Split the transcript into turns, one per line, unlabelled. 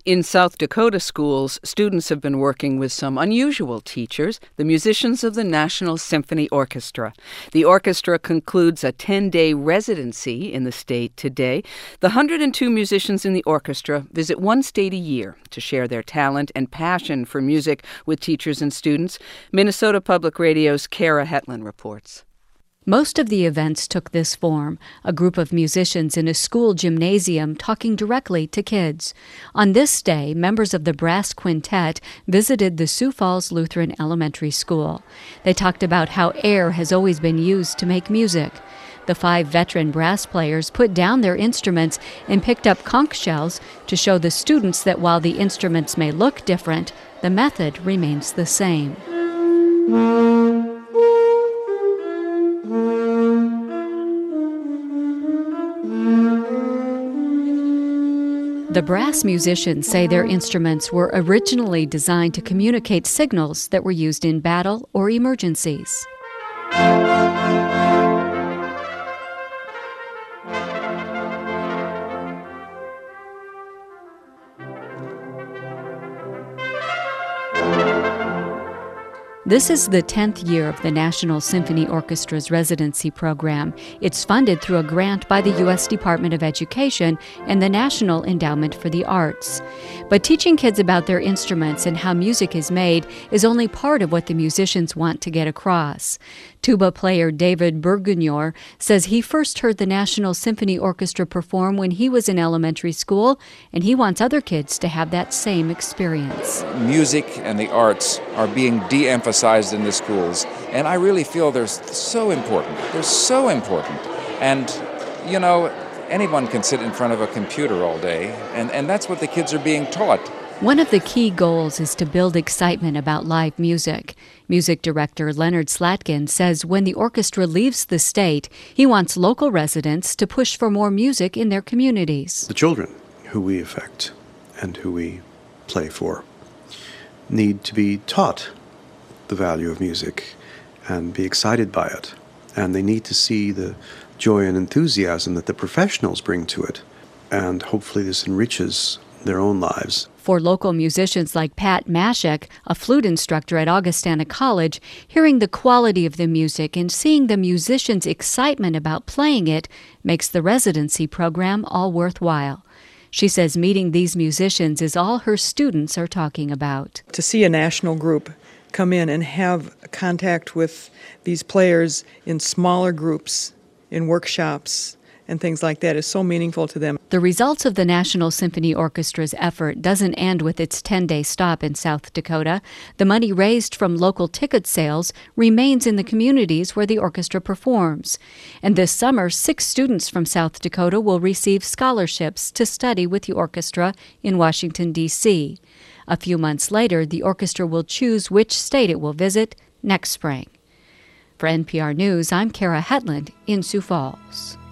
In South Dakota schools, students have been working with some unusual teachers, the musicians of the National Symphony Orchestra. The orchestra concludes a 10-day residency in the state today. The 102 musicians in the orchestra visit one state a year to share their talent and passion for music with teachers and students. Minnesota Public Radio's Kara Hetland reports.
Most of the events took this form, a group of musicians in a school gymnasium talking directly to kids. On this day, members of the brass quintet visited the Sioux Falls Lutheran Elementary School. They talked about how air has always been used to make music. The 5 veteran brass players put down their instruments and picked up conch shells to show the students that while the instruments may look different, the method remains the same. The brass musicians say their instruments were originally designed to communicate signals that were used in battle or emergencies. This is the 10th year of the National Symphony Orchestra's residency program. It's funded through a grant by the U.S. Department of Education and the National Endowment for the Arts. But teaching kids about their instruments and how music is made is only part of what the musicians want to get across. Tuba player David Bourguignon says he first heard the National Symphony Orchestra perform when he was in elementary school, and he wants other kids to have that same experience.
Music and the arts are being de-emphasized in the schools, and I really feel they're so important. They're so important. And, you know, anyone can sit in front of a computer all day, and that's what the kids are being taught.
One of the key goals is to build excitement about live music. Music director Leonard Slatkin says when the orchestra leaves the state, he wants local residents to push for more music in their communities.
The children who we affect and who we play for need to be taught the value of music and be excited by it. And they need to see the joy and enthusiasm that the professionals bring to it. And hopefully this enriches their own lives.
For local musicians like Pat Mashek, a flute instructor at Augustana College, hearing the quality of the music and seeing the musicians' excitement about playing it makes the residency program all worthwhile. She says meeting these musicians is all her students are talking about.
To see a national group come in and have contact with these players in smaller groups, in workshops, and things like that is so meaningful to them.
The results of the National Symphony Orchestra's effort doesn't end with its 10-day stop in South Dakota. The money raised from local ticket sales remains in the communities where the orchestra performs. And this summer, 6 students from South Dakota will receive scholarships to study with the orchestra in Washington, D.C. A few months later, the orchestra will choose which state it will visit next spring. For NPR News, I'm Kara Hetland in Sioux Falls.